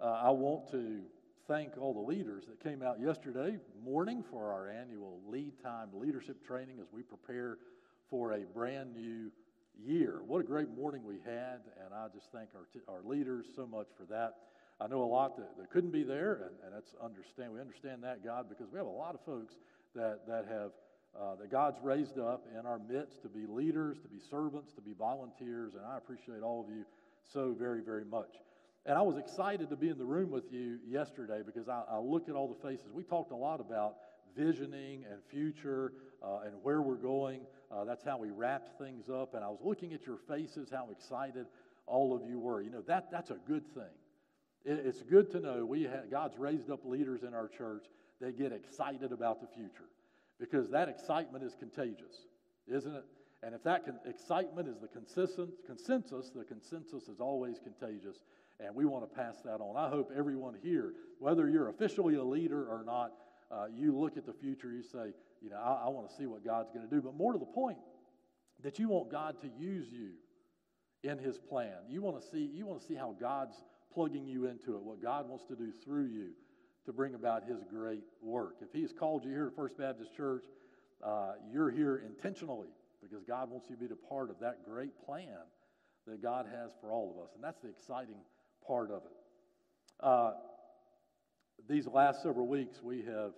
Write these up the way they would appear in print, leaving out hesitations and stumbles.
I want to thank all the leaders that came out yesterday morning for our annual Lead Time leadership training as we prepare for a brand new year. What a great morning we had, and I just thank our leaders so much for that. I know a lot that couldn't be there, and that's we understand that, God, because we have a lot of folks that God's raised up in our midst to be leaders, to be servants, to be volunteers, and I appreciate all of you so very, very much. And I was excited to be in the room with you yesterday because I looked at all the faces. We talked a lot about visioning and future and where we're going. That's how we wrapped things up. And I was looking at your faces, how excited all of you were. You know, that's a good thing. It's good to know God's raised up leaders in our church that get excited about the future because that excitement is contagious, isn't it? And if that excitement is the consensus is always contagious. And we want to pass that on. I hope everyone here, whether you're officially a leader or not, you look at the future, you say, you know, I want to see what God's going to do. But more to the point, that you want God to use you in His plan. You want to see how God's plugging you into it, what God wants to do through you to bring about His great work. If He has called you here to First Baptist Church, you're here intentionally because God wants you to be a part of that great plan that God has for all of us. And that's the exciting part of it. These last several weeks, we have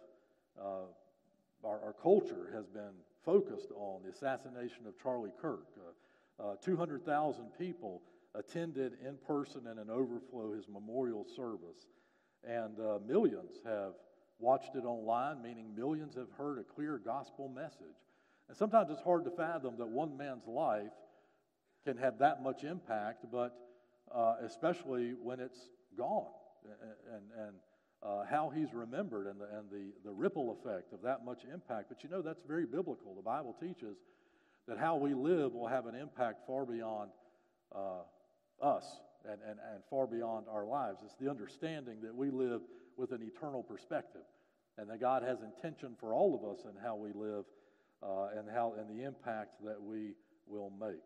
our culture has been focused on the assassination of Charlie Kirk. 200,000 people attended in person and in overflow his memorial service, and millions have watched it online, meaning millions have heard a clear gospel message. And sometimes it's hard to fathom that one man's life can have that much impact, but especially when it's gone, and how he's remembered, and the ripple effect of that much impact. But you know, that's very biblical. The Bible teaches that how we live will have an impact far beyond us and far beyond our lives. It's the understanding that we live with an eternal perspective, and that God has intention for all of us in how we live and the impact that we will make.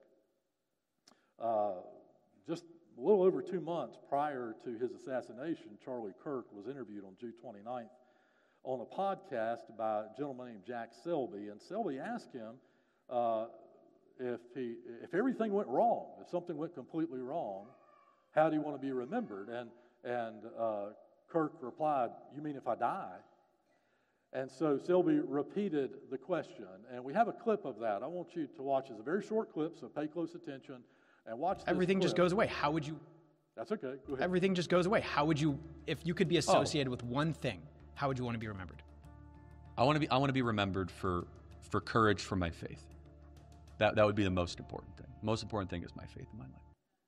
Just a little over 2 months prior to his assassination, Charlie Kirk was interviewed on June 29th on a podcast by a gentleman named Jack Selby, and Selby asked him if everything went wrong, if something went completely wrong, how do you want to be remembered? And Kirk replied, "You mean if I die?" And so Selby repeated the question, and we have a clip of that. I want you to watch. It's a very short clip, so pay close attention. And watch this Everything clip. just goes away. How would you? That's okay. Go ahead. Everything just goes away. How would you, if you could be associated with one thing, how would you want to be remembered? I want to be remembered for courage for my faith. That would be the most important thing. Most important thing is my faith in my life.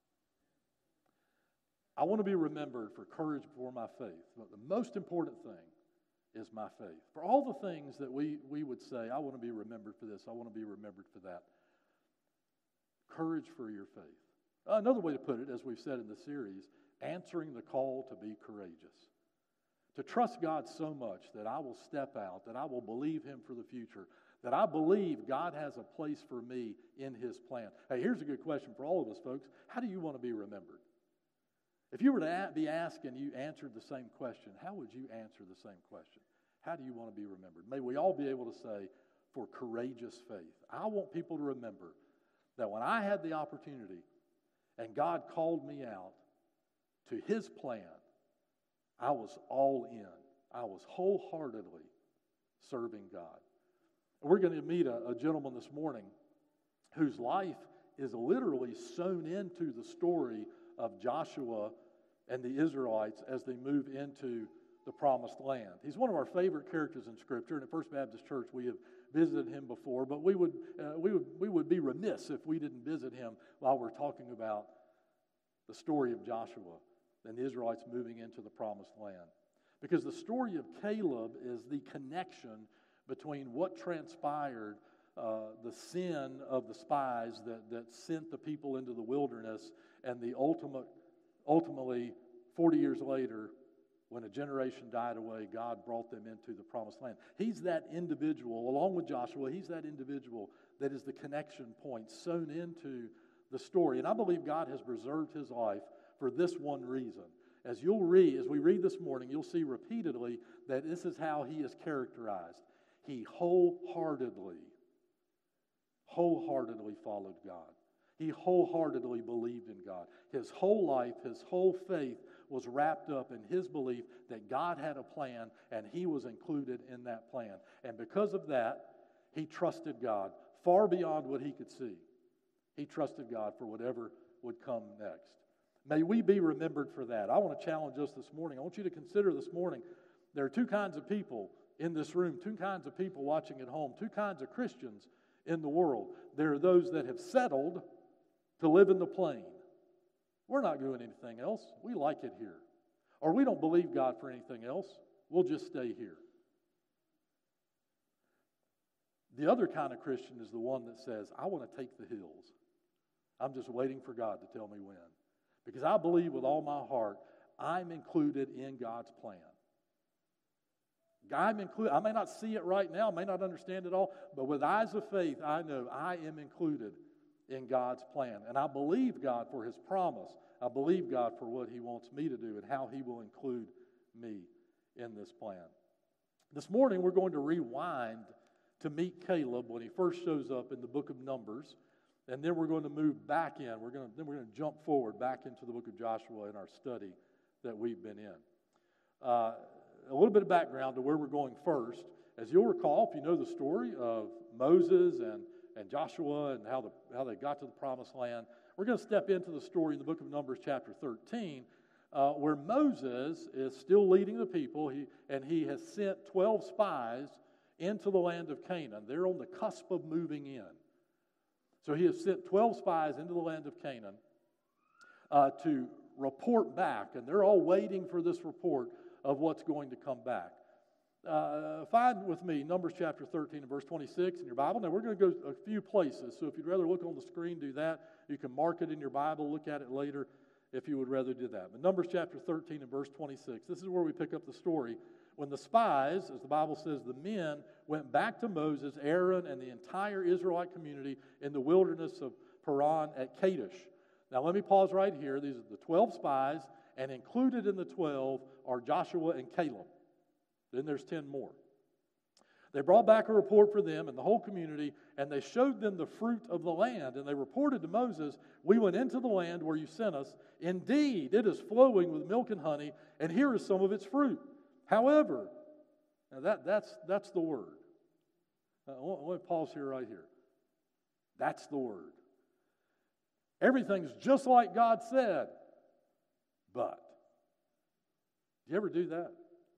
I want to be remembered for courage for my faith. But the most important thing is my faith. For all the things that we would say, I want to be remembered for this, I want to be remembered for that. Courage for your faith. Another way to put it, as we've said in the series, answering the call to be courageous. To trust God so much that I will step out, that I will believe Him for the future, that I believe God has a place for me in His plan. Hey, here's a good question for all of us, folks. How do you want to be remembered? If you were to be asked and you answered the same question, how would you answer the same question? How do you want to be remembered? May we all be able to say, for courageous faith. I want people to remember that when I had the opportunity and God called me out to His plan, I was all in. I was wholeheartedly serving God. We're going to meet a gentleman this morning whose life is literally sewn into the story of Joshua and the Israelites as they move into the promised land. He's one of our favorite characters in Scripture, and at First Baptist Church we have visited him before, but we would be remiss if we didn't visit him while we're talking about the story of Joshua and the Israelites moving into the promised land. Because the story of Caleb is the connection between what transpired, the sin of the spies that sent the people into the wilderness, and the ultimately 40 years later, when a generation died away, God brought them into the promised land. He's that individual, along with Joshua, he's that individual that is the connection point sewn into the story. And I believe God has preserved his life for this one reason, as we read this morning, you'll see repeatedly that this is how he is characterized. He wholeheartedly followed God. He wholeheartedly believed in God. His whole life, his whole faith was wrapped up in his belief that God had a plan and he was included in that plan. And because of that, he trusted God far beyond what he could see. He trusted God for whatever would come next. May we be remembered for that. I want to challenge us this morning. I want you to consider this morning, there are two kinds of people in this room, two kinds of people watching at home, two kinds of Christians in the world. There are those that have settled to live in the plain. We're not doing anything else. We like it here. Or we don't believe God for anything else. We'll just stay here. The other kind of Christian is the one that says, I want to take the hills. I'm just waiting for God to tell me when. Because I believe with all my heart, I'm included in God's plan. I may not see it right now, may not understand it all, but with eyes of faith, I know I am included in God's plan. And I believe God for his promise. I believe God for what he wants me to do and how he will include me in this plan. This morning, we're going to rewind to meet Caleb when he first shows up in the book of Numbers. And then we're going to move back in. We're going to jump forward back into the book of Joshua in our study that we've been in. A little bit of background to where we're going first. As you'll recall, if you know the story of Moses and Joshua and how they got to the promised land, we're going to step into the story in the book of Numbers chapter 13, where Moses is still leading the people, and he has sent 12 spies into the land of Canaan. They're on the cusp of moving in. So he has sent 12 spies into the land of Canaan to report back, and they're all waiting for this report of what's going to come back. Find with me Numbers chapter 13 and verse 26 in your Bible. Now, we're going to go a few places, so if you'd rather look on the screen, do that. You can mark it in your Bible, look at it later if you would rather do that. But Numbers chapter 13 and verse 26, this is where we pick up the story. When the spies, as the Bible says, the men went back to Moses, Aaron, and the entire Israelite community in the wilderness of Paran at Kadesh. Now, let me pause right here. These are the 12 spies, and included in the 12 are Joshua and Caleb. Then there's 10 more. They brought back a report for them and the whole community, and they showed them the fruit of the land. And they reported to Moses, we went into the land where you sent us. Indeed, it is flowing with milk and honey, and here is some of its fruit. However, now that's the word. Let me pause here right here. That's the word. Everything's just like God said, but. Do you ever do that?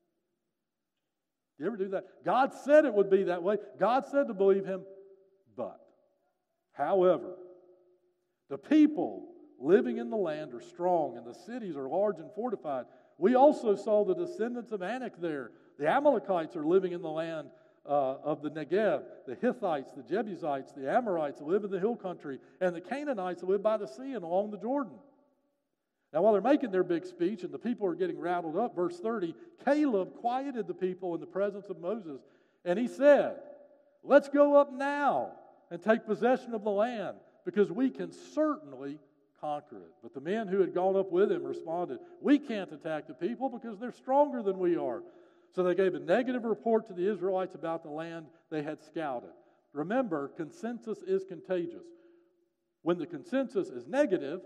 Do you ever do that? God said it would be that way. God said to believe him, but. However, the people living in the land are strong, and the cities are large and fortified. We also saw the descendants of Anak there. The Amalekites are living in the land of the Negev. The Hittites, the Jebusites, the Amorites live in the hill country, and the Canaanites live by the sea and along the Jordan. Now, while they're making their big speech and the people are getting rattled up, verse 30, Caleb quieted the people in the presence of Moses, and he said, let's go up now and take possession of the land, because we can certainly conquer it. But the men who had gone up with him responded, we can't attack the people because they're stronger than we are. So they gave a negative report to the Israelites about the land they had scouted. Remember, consensus is contagious. When the consensus is negative,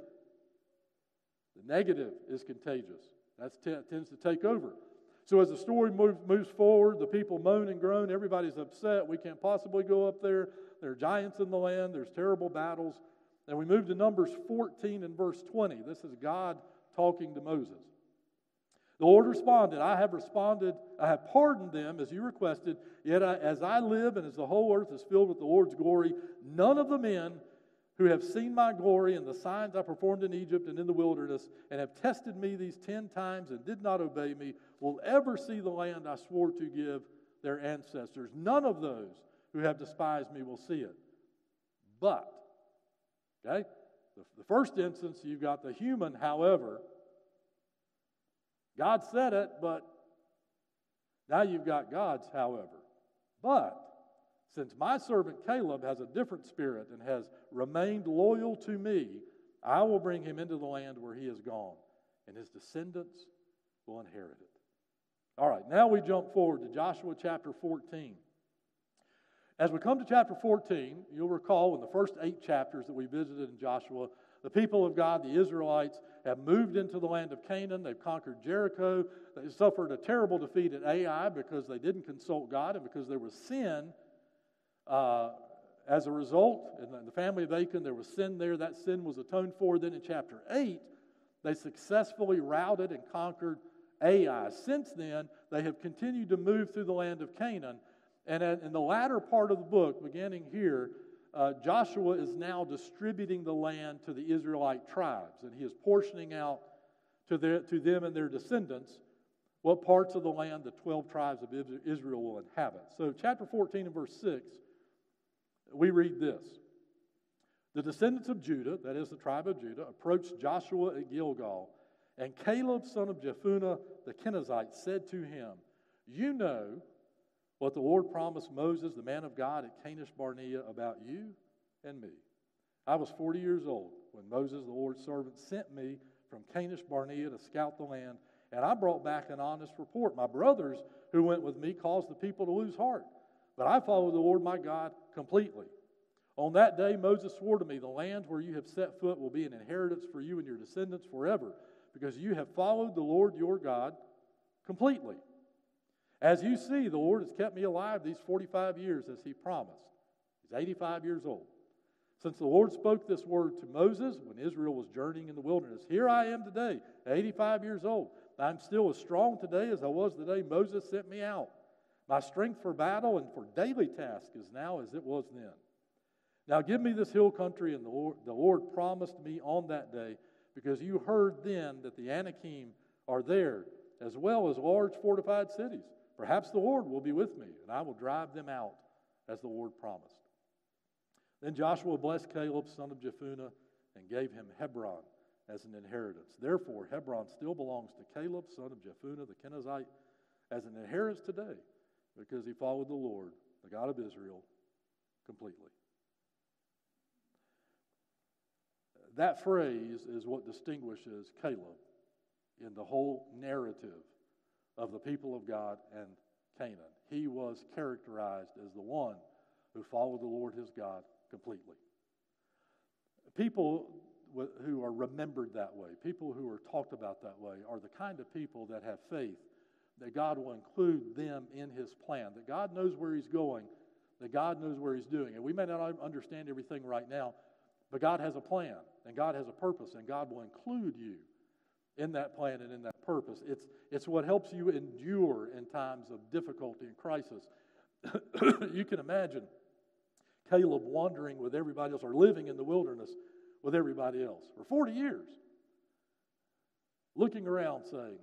the negative is contagious. That tends to take over. So as the story moves forward, the people moan and groan. Everybody's upset. We can't possibly go up there. There are giants in the land. There's terrible battles. And we move to Numbers 14 and verse 20. This is God talking to Moses. The Lord responded, I have pardoned them as you requested, yet as I live and as the whole earth is filled with the Lord's glory, none of the men who have seen my glory and the signs I performed in Egypt and in the wilderness and have tested me these 10 times and did not obey me will ever see the land I swore to give their ancestors. None of those who have despised me will see it. But, okay, the first instance, you've got the human, however. God said it, but now you've got God's however. But since my servant Caleb has a different spirit and has remained loyal to me, I will bring him into the land where he has gone. and his descendants will inherit it. All right, now we jump forward to Joshua chapter 14. As we come to chapter 14, you'll recall in the first 8 chapters that we visited in Joshua, the people of God, the Israelites, have moved into the land of Canaan. They've conquered Jericho. They suffered a terrible defeat at Ai because they didn't consult God and because there was sin. As a result, in the family of Achan, there was sin there. That sin was atoned for. Then in chapter 8, they successfully routed and conquered Ai. Since then, they have continued to move through the land of Canaan. And in the latter part of the book, beginning here, Joshua is now distributing the land to the Israelite tribes, and he is portioning out to them and their descendants what parts of the land the 12 tribes of Israel will inhabit. So chapter 14 and verse 6, we read this. The descendants of Judah, that is the tribe of Judah, approached Joshua at Gilgal, and Caleb, son of Jephunneh the Kenizzite, said to him, "You know what the Lord promised Moses, the man of God, at Kadesh Barnea about you and me. I was 40 years old when Moses, the Lord's servant, sent me from Kadesh Barnea to scout the land, and I brought back an honest report. My brothers who went with me caused the people to lose heart, but I followed the Lord my God completely. On that day Moses swore to me, the land where you have set foot will be an inheritance for you and your descendants forever, because you have followed the Lord your God completely. As you see, the Lord has kept me alive these 45 years as he promised." He's 85 years old. "Since the Lord spoke this word to Moses when Israel was journeying in the wilderness, here I am today, 85 years old. I'm still as strong today as I was the day Moses sent me out. My strength for battle and for daily task is now as it was then. Now give me this hill country, and the Lord promised me on that day, because you heard then that the Anakim are there, as well as large fortified cities. Perhaps the Lord will be with me, and I will drive them out, as the Lord promised." Then Joshua blessed Caleb, son of Jephunneh, and gave him Hebron as an inheritance. Therefore, Hebron still belongs to Caleb, son of Jephunneh the Kenizzite, as an inheritance today, because he followed the Lord, the God of Israel, completely. That phrase is what distinguishes Caleb in the whole narrative of the people of God and Canaan. He was characterized as the one who followed the Lord his God completely. People who are remembered that way, people who are talked about that way, are the kind of people that have faith that God will include them in his plan, that God knows where he's going, that God knows where he's doing. And we may not understand everything right now, but God has a plan, and God has a purpose, and God will include you in that plan and in that purpose. It's what helps you endure in times of difficulty and crisis. You can imagine Caleb wandering with everybody else, or living in the wilderness with everybody else for 40 years, looking around saying,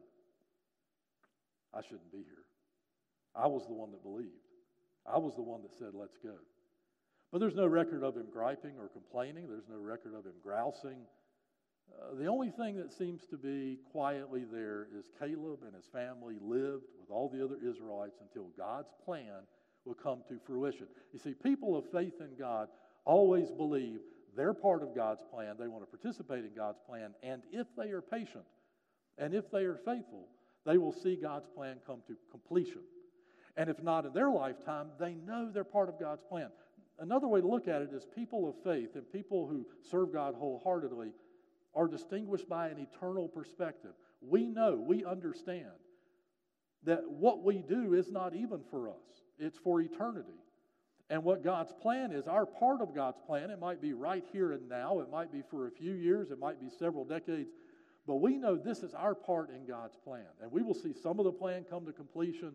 "I shouldn't be here. I was the one that believed. I was the one that said, let's go." But there's no record of him griping or complaining. There's no record of him grousing. The only thing that seems to be quietly there is Caleb and his family lived with all the other Israelites until God's plan will come to fruition. You see, people of faith in God always believe they're part of God's plan. They want to participate in God's plan. And if they are patient and if they are faithful, they will see God's plan come to completion. And if not in their lifetime, they know they're part of God's plan. Another way to look at it is people of faith and people who serve God wholeheartedly are distinguished by an eternal perspective. We know, we understand that what we do is not even for us. It's for eternity. And what God's plan is, our part of God's plan, it might be right here and now, it might be for a few years, it might be several decades, but we know this is our part in God's plan. And we will see some of the plan come to completion,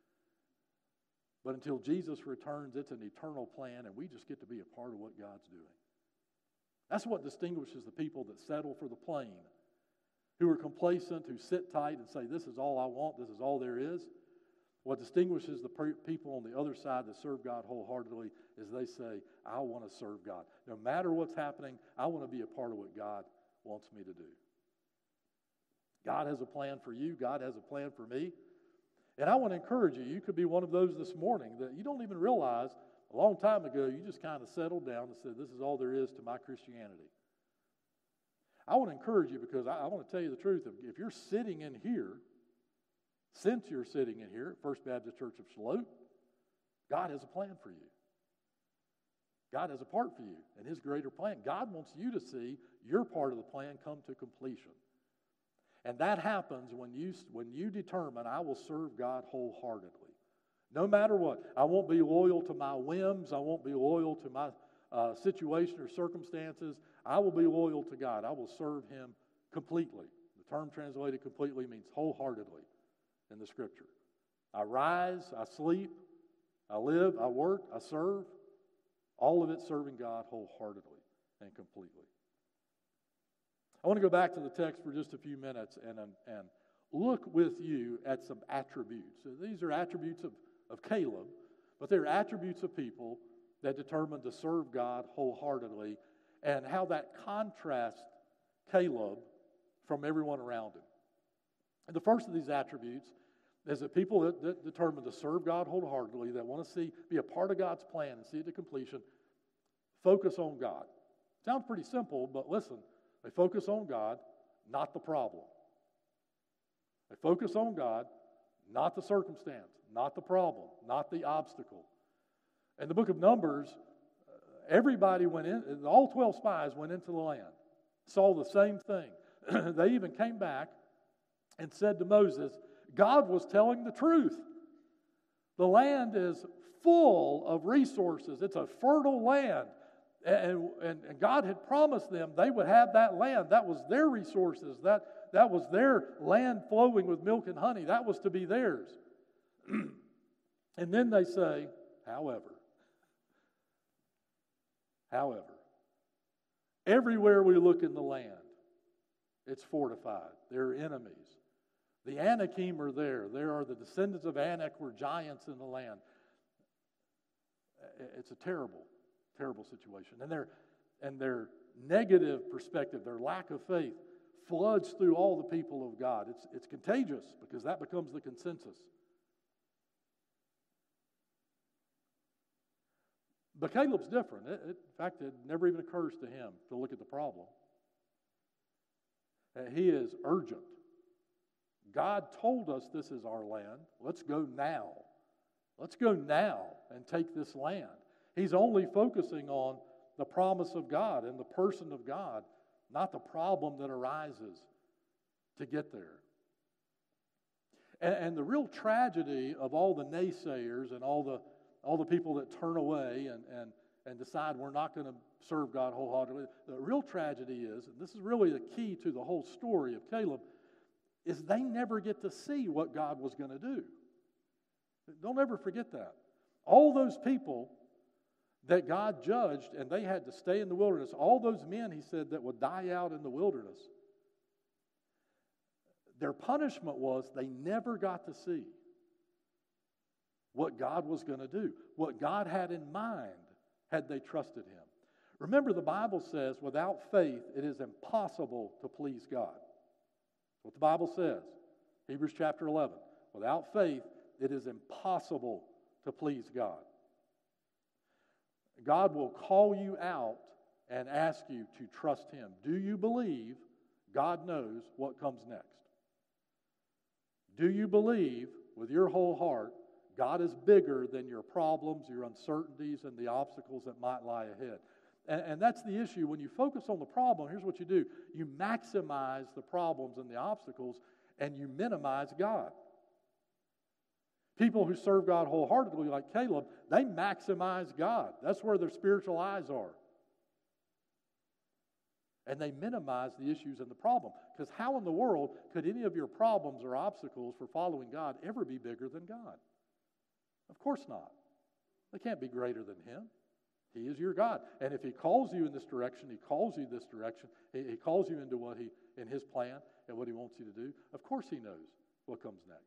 but until Jesus returns, it's an eternal plan, and we just get to be a part of what God's doing. That's what distinguishes the people that settle for the plain, who are complacent, who sit tight and say, this is all I want, this is all there is. What distinguishes the people on the other side that serve God wholeheartedly is they say, I want to serve God. No matter what's happening, I want to be a part of what God wants me to do. God has a plan for you. God has a plan for me. And I want to encourage you, you could be one of those this morning that you don't even realize a long time ago you just kind of settled down and said, this is all there is to my Christianity. I want to encourage you because I want to tell you the truth. If you're sitting in here, since you're sitting in here at First Baptist Church of Shallotte, God has a plan for you. God has a part for you in His greater plan. God wants you to see your part of the plan come to completion. And that happens when you determine, I will serve God wholeheartedly. No matter what. I won't be loyal to my whims. I won't be loyal to my situation or circumstances. I will be loyal to God. I will serve Him completely. The term translated completely means wholeheartedly in the Scripture. I rise, I sleep, I live, I work, I serve. All of it serving God wholeheartedly and completely. I want to go back to the text for just a few minutes and look with you at some attributes. So these are attributes of Caleb, but they're attributes of people that determined to serve God wholeheartedly, and how that contrasts Caleb from everyone around him. And the first of these attributes is that people that determined to serve God wholeheartedly, that want to be a part of God's plan and see it to completion, focus on God. Sounds pretty simple, but listen, they focus on God, not the problem. They focus on God, not the circumstance, not the problem, not the obstacle. In the book of Numbers, everybody went in, all 12 spies went into the land, saw the same thing. They even came back and said to Moses, God was telling the truth. The land is full of resources. It's a fertile land. And God had promised them they would have that land. That was their resources. That was their land flowing with milk and honey. That was to be theirs. And then they say, however, everywhere we look in the land, it's fortified. There are enemies. The Anakim are there. There are the descendants of Anak were giants in the land. It's a terrible, terrible situation. And their negative perspective, their lack of faith, floods through all the people of God. It's contagious because that becomes the consensus. But Caleb's different. In fact, it never even occurs to him to look at the problem. He is urgent. God told us this is our land. Let's go now. Let's go now and take this land. He's only focusing on the promise of God and the person of God, not the problem that arises to get there. And the real tragedy of all the naysayers and all the people that turn away and decide we're not going to serve God wholeheartedly, the real tragedy is, and this is really the key to the whole story of Caleb, is they never get to see what God was going to do. Don't ever forget that. All those people that God judged and they had to stay in the wilderness, all those men, he said, that would die out in the wilderness, their punishment was they never got to see what God was going to do, what God had in mind had they trusted Him. Remember, the Bible says, without faith, it is impossible to please God. That's what the Bible says. Hebrews chapter 11. Without faith, it is impossible to please God. God will call you out and ask you to trust Him. Do you believe God knows what comes next? Do you believe with your whole heart God is bigger than your problems, your uncertainties, and the obstacles that might lie ahead? And that's the issue. When you focus on the problem, here's what you do. You maximize the problems and the obstacles, and you minimize God. People who serve God wholeheartedly, like Caleb, they maximize God. That's where their spiritual eyes are. And they minimize the issues and the problem. Because how in the world could any of your problems or obstacles for following God ever be bigger than God? Of course not. They can't be greater than Him. He is your God. And if He calls you in this direction, He calls you this direction, He calls you into in His plan and what He wants you to do, of course He knows what comes next.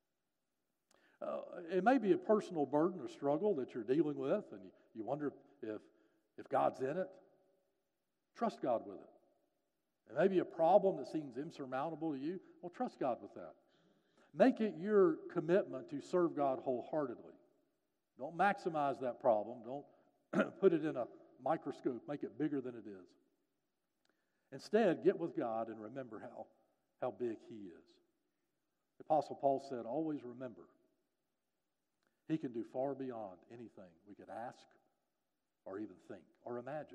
It may be a personal burden or struggle that you're dealing with, and you wonder if God's in it. Trust God with it. It may be a problem that seems insurmountable to you. Well, trust God with that. Make it your commitment to serve God wholeheartedly. Don't maximize that problem. Don't put it in a microscope. Make it bigger than it is. Instead, get with God and remember how big He is. The Apostle Paul said, always remember, He can do far beyond anything we could ask or even think or imagine.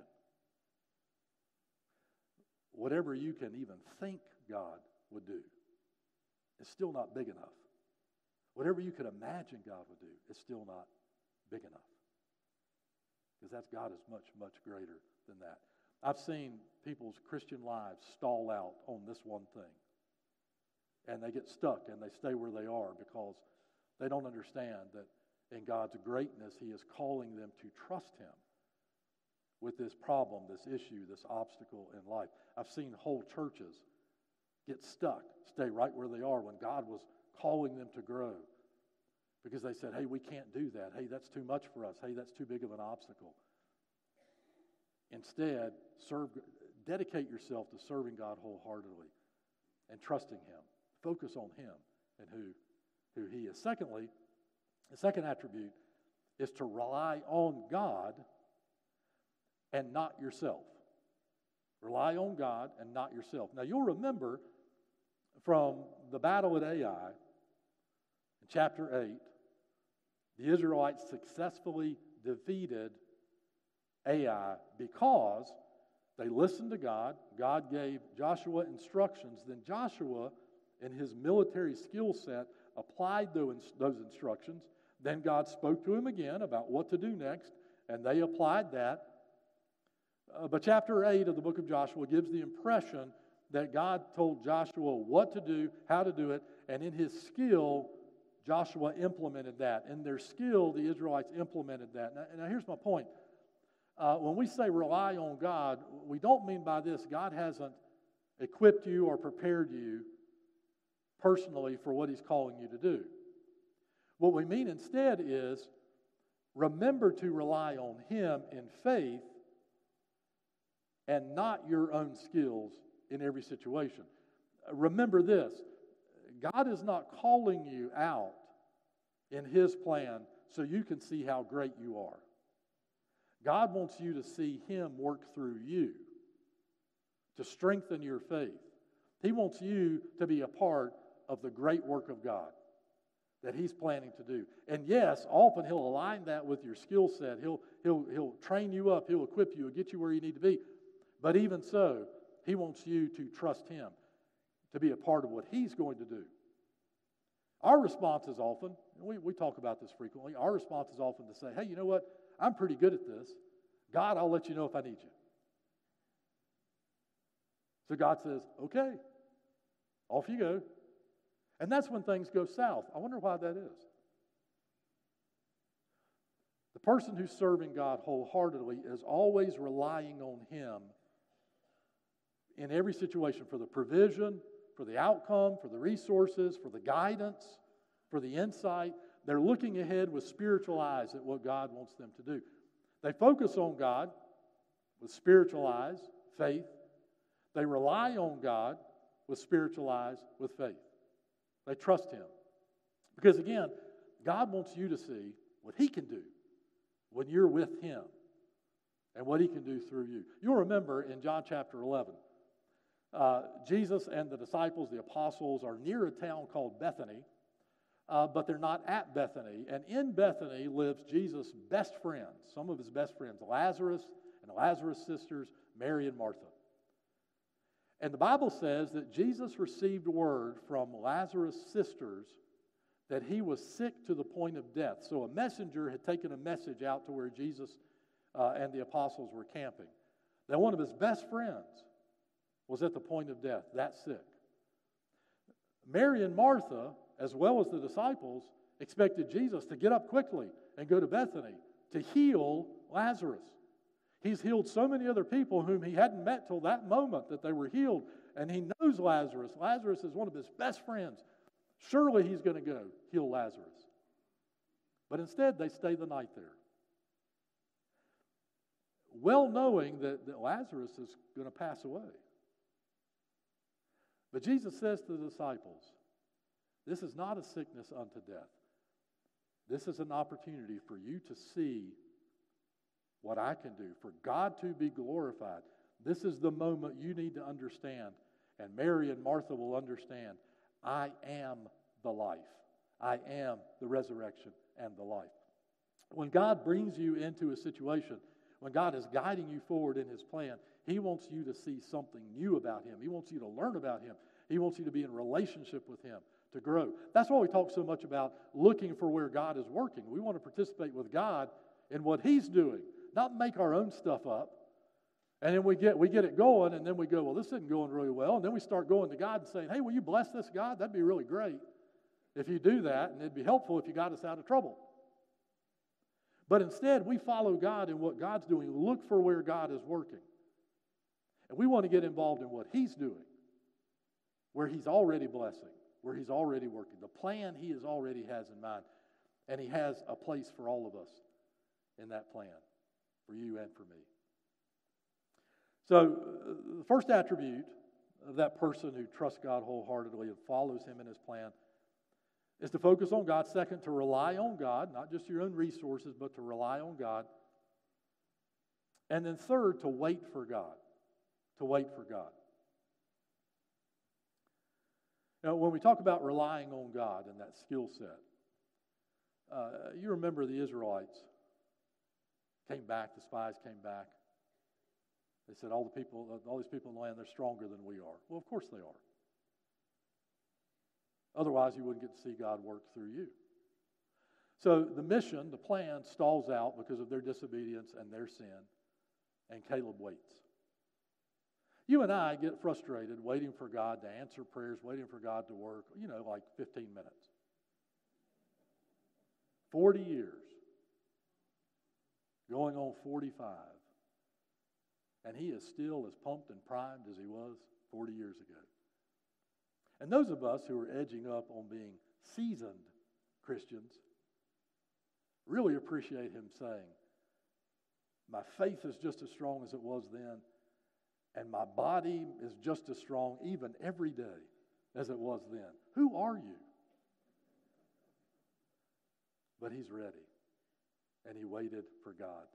Whatever you can even think God would do, it's still not big enough. Whatever you could imagine God would do, it's still not big enough. Because God is much, much greater than that. I've seen people's Christian lives stall out on this one thing. And they get stuck and they stay where they are because they don't understand that in God's greatness, He is calling them to trust Him with this problem, this issue, this obstacle in life. I've seen whole churches get stuck, stay right where they are when God was calling them to grow. Because they said, hey, we can't do that. Hey, that's too much for us. Hey, that's too big of an obstacle. Instead, dedicate yourself to serving God wholeheartedly and trusting Him. Focus on Him and who He is. Secondly, the second attribute is to rely on God and not yourself. Rely on God and not yourself. Now, you'll remember from the battle at Ai, in chapter 8, the Israelites successfully defeated Ai because they listened to God. God gave Joshua instructions. Then Joshua, in his military skill set, applied those instructions. Then God spoke to him again about what to do next, and they applied that. But chapter 8 of the book of Joshua gives the impression that God told Joshua what to do, how to do it, and in his skill, Joshua implemented that. In their skill, the Israelites implemented that. Now here's my point. When we say rely on God, we don't mean by this God hasn't equipped you or prepared you personally for what He's calling you to do. What we mean instead is remember to rely on Him in faith and not your own skills in every situation. Remember this, God is not calling you out in His plan so you can see how great you are. God wants you to see Him work through you to strengthen your faith. He wants you to be a part of the great work of God that He's planning to do. And yes, often He'll align that with your skill set. He'll train you up. He'll equip you. He'll get you where you need to be. But even so, He wants you to trust Him, to be a part of what He's going to do. Our response is often, we talk about this frequently, our response is often to say, hey, you know what? I'm pretty good at this. God, I'll let you know if I need you. So God says, okay, off you go. And that's when things go south. I wonder why that is. The person who's serving God wholeheartedly is always relying on Him in every situation for the provision, for the outcome, for the resources, for the guidance, for the insight. They're looking ahead with spiritual eyes at what God wants them to do. They focus on God with spiritual eyes, faith. They rely on God with spiritual eyes, with faith. They trust Him. Because again, God wants you to see what He can do when you're with Him and what He can do through you. You'll remember in John chapter 11, Jesus and the disciples, the apostles, are near a town called Bethany, but they're not at Bethany. And in Bethany lives Jesus' best friends, some of His best friends, Lazarus and Lazarus' sisters, Mary and Martha. And the Bible says that Jesus received word from Lazarus' sisters that he was sick to the point of death. So a messenger had taken a message out to where Jesus and the apostles were camping. That one of his best friends was at the point of death, that sick. Mary and Martha, as well as the disciples, expected Jesus to get up quickly and go to Bethany to heal Lazarus. He's healed so many other people whom He hadn't met till that moment that they were healed. And He knows Lazarus. Lazarus is one of His best friends. Surely He's going to go heal Lazarus. But instead, they stay the night there. Well knowing that Lazarus is going to pass away. But Jesus says to the disciples, this is not a sickness unto death. This is an opportunity for you to see what I can do, for God to be glorified. This is the moment you need to understand, and Mary and Martha will understand, I am the life. I am the resurrection and the life. When God brings you into a situation, when God is guiding you forward in His plan, He wants you to see something new about Him. He wants you to learn about Him. He wants you to be in relationship with Him, to grow. That's why we talk so much about looking for where God is working. We want to participate with God in what He's doing, not make our own stuff up. And then we get it going, and then we go, well, this isn't going really well. And then we start going to God and saying, hey, will you bless this, God? That'd be really great if you do that, and it'd be helpful if you got us out of trouble. But instead, we follow God in what God's doing. Look for where God is working. And we want to get involved in what He's doing, where He's already blessing, where He's already working, the plan He already has in mind. And He has a place for all of us in that plan, for you and for me. So, the first attribute of that person who trusts God wholeheartedly and follows Him in His plan is to focus on God. Second, to rely on God, not just your own resources, but to rely on God. And then third, to wait for God. To wait for God. Now, when we talk about relying on God and that skill set, you remember the Israelites came back, the spies came back. They said, all these people in the land, they're stronger than we are. Well, of course they are. Otherwise, you wouldn't get to see God work through you. So the mission, the plan, stalls out because of their disobedience and their sin, and Caleb waits. You and I get frustrated waiting for God to answer prayers, waiting for God to work, like 15 minutes. 40 years. Going on 45. And he is still as pumped and primed as he was 40 years ago. And those of us who are edging up on being seasoned Christians really appreciate him saying, my faith is just as strong as it was then, and my body is just as strong even every day as it was then. Who are you? But he's ready, and he waited for God.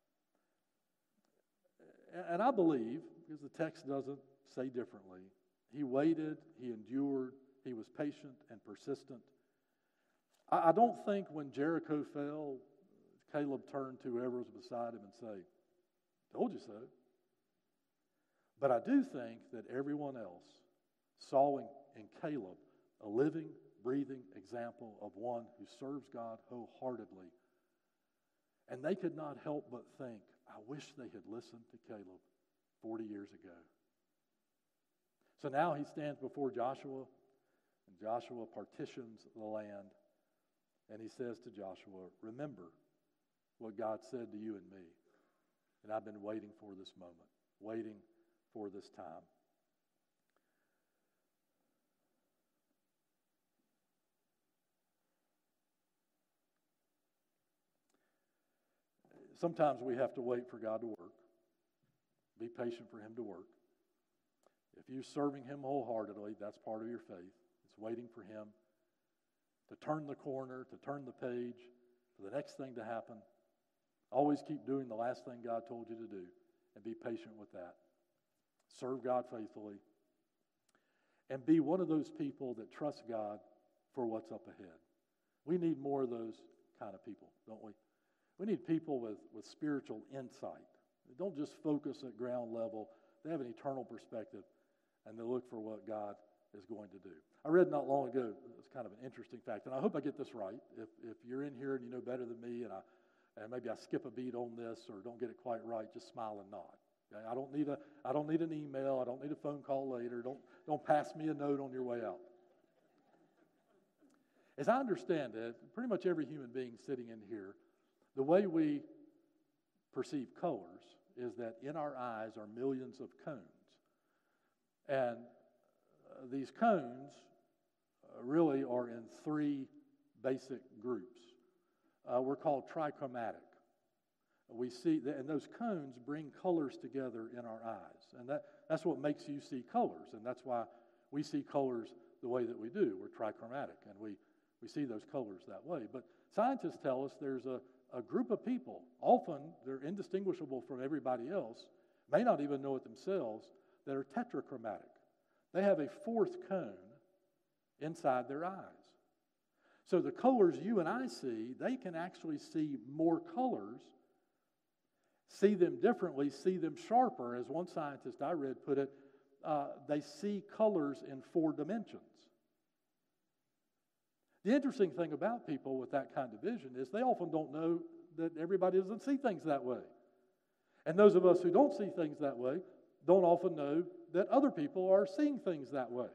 And I believe, because the text doesn't say differently, he waited, he endured, he was patient and persistent. I don't think when Jericho fell, Caleb turned to whoever was beside him and say, told you so. But I do think that everyone else saw in Caleb a living, breathing example of one who serves God wholeheartedly. And they could not help but think, I wish they had listened to Caleb 40 years ago. So now he stands before Joshua, and Joshua partitions the land, and he says to Joshua, remember what God said to you and me. And I've been waiting for this moment, waiting for this time. Sometimes we have to wait for God to work. Be patient for Him to work. If you're serving Him wholeheartedly, that's part of your faith. It's waiting for Him to turn the corner, to turn the page, for the next thing to happen. Always keep doing the last thing God told you to do, and be patient with that. Serve God faithfully. And be one of those people that trust God for what's up ahead. We need more of those kind of people, don't we? We need people with spiritual insight. They don't just focus at ground level. They have an eternal perspective, and they look for what God is going to do. I read not long ago, it's kind of an interesting fact, and I hope I get this right. If you're in here and you know better than me, and maybe I skip a beat on this or don't get it quite right, just smile and nod. Okay? I don't need an email. I don't need a phone call later. Don't pass me a note on your way out. As I understand it, pretty much every human being sitting in here, the way we perceive colors is that in our eyes are millions of cones. And these cones really are in three basic groups. We're called trichromatic. We see that, and those cones bring colors together in our eyes. And that's what makes you see colors. And that's why we see colors the way that we do. We're trichromatic, and we see those colors that way. But scientists tell us there's a group of people, often they're indistinguishable from everybody else, may not even know it themselves, that are tetrachromatic. They have a fourth cone inside their eyes. So the colors you and I see, they can actually see more colors, see them differently, see them sharper. As one scientist I read put it, they see colors in 4 dimensions. The interesting thing about people with that kind of vision is they often don't know that everybody doesn't see things that way. And those of us who don't see things that way don't often know that other people are seeing things that way.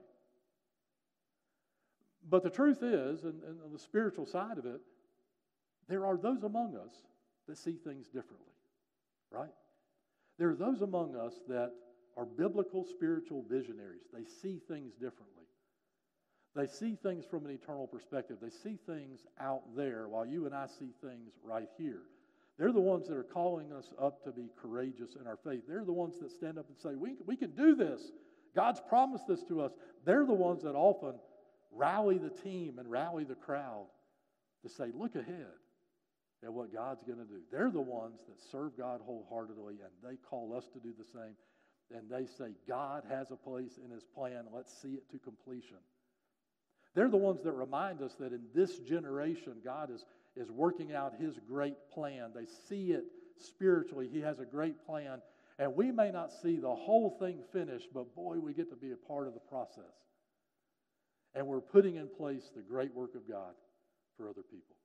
But the truth is, and on the spiritual side of it, there are those among us that see things differently, right? There are those among us that are biblical spiritual visionaries. They see things differently. They see things from an eternal perspective. They see things out there while you and I see things right here. They're the ones that are calling us up to be courageous in our faith. They're the ones that stand up and say, we can do this. God's promised this to us. They're the ones that often rally the team and rally the crowd to say, look ahead at what God's going to do. They're the ones that serve God wholeheartedly, and they call us to do the same. And they say, God has a place in His plan. Let's see it to completion. They're the ones that remind us that in this generation, God is working out His great plan. They see it spiritually. He has a great plan. And we may not see the whole thing finished, but boy, we get to be a part of the process. And we're putting in place the great work of God for other people.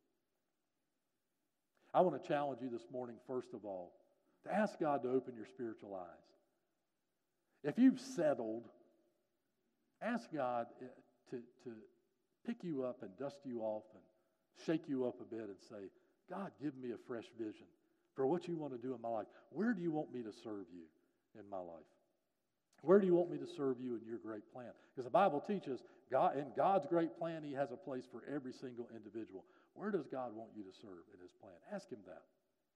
I want to challenge you this morning, first of all, to ask God to open your spiritual eyes. If you've settled, ask God to pick you up and dust you off and shake you up a bit and say, God, give me a fresh vision for what you want to do in my life. Where do you want me to serve you in my life? Where do you want me to serve you in your great plan? Because the Bible teaches God, in God's great plan, He has a place for every single individual. Where does God want you to serve in His plan? Ask Him that.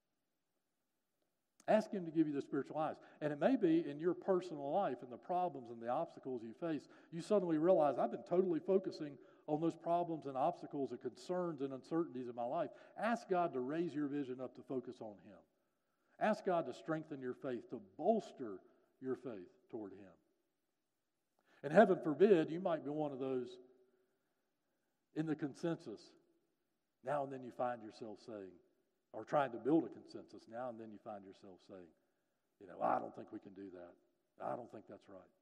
Ask Him to give you the spiritual eyes. And it may be in your personal life and the problems and the obstacles you face, you suddenly realize, I've been totally focusing on those problems and obstacles and concerns and uncertainties in my life. Ask God to raise your vision up to focus on Him. Ask God to strengthen your faith, to bolster your faith toward Him. And heaven forbid, you might be one of those in the consensus. Now and then you find yourself saying, or trying to build a consensus, now and then you find yourself saying, I don't think we can do that. I don't think that's right.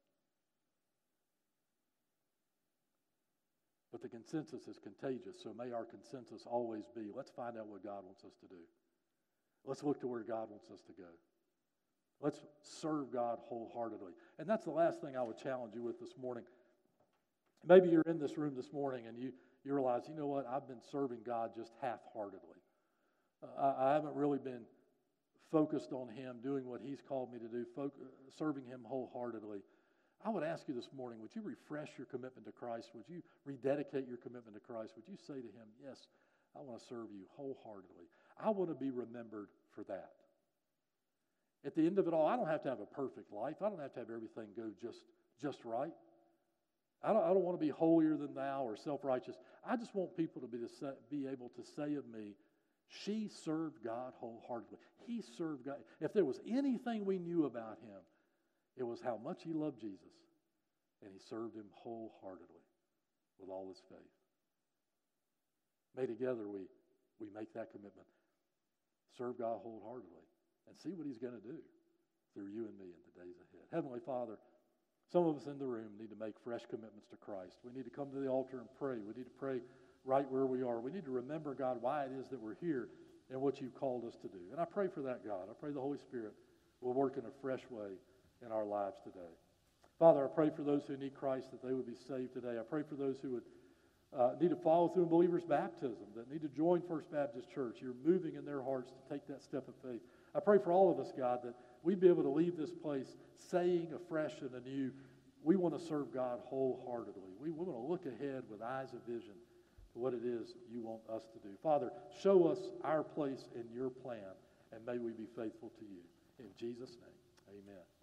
But the consensus is contagious, so may our consensus always be, let's find out what God wants us to do. Let's look to where God wants us to go. Let's serve God wholeheartedly. And that's the last thing I would challenge you with this morning. Maybe you're in this room this morning and you realize, you know what, I've been serving God just half-heartedly. I haven't really been focused on Him, doing what He's called me to do, serving Him wholeheartedly. I would ask you this morning, would you refresh your commitment to Christ? Would you rededicate your commitment to Christ? Would you say to Him, yes, I want to serve you wholeheartedly. I want to be remembered for that. At the end of it all, I don't have to have a perfect life. I don't have to have everything go just right. I don't want to be holier than thou or self-righteous. I just want people to be able to say of me, she served God wholeheartedly. He served God. If there was anything we knew about him, it was how much he loved Jesus, and he served him wholeheartedly with all his faith. May together we make that commitment. Serve God wholeheartedly and see what he's going to do through you and me in the days ahead. Heavenly Father, some of us in the room need to make fresh commitments to Christ. We need to come to the altar and pray. We need to pray right where we are. We need to remember, God, why it is that we're here and what you've called us to do. And I pray for that, God. I pray the Holy Spirit will work in a fresh way in our lives today. Father, I pray for those who need Christ, that they would be saved today. I pray for those who would need to follow through in believers' baptism, that need to join First Baptist Church. You're moving in their hearts to take that step of faith. I pray for all of us, God, that we'd be able to leave this place saying afresh and anew, we want to serve God wholeheartedly. We want to look ahead with eyes of vision to what it is you want us to do. Father, show us our place in your plan, and may we be faithful to you. In Jesus' name, amen.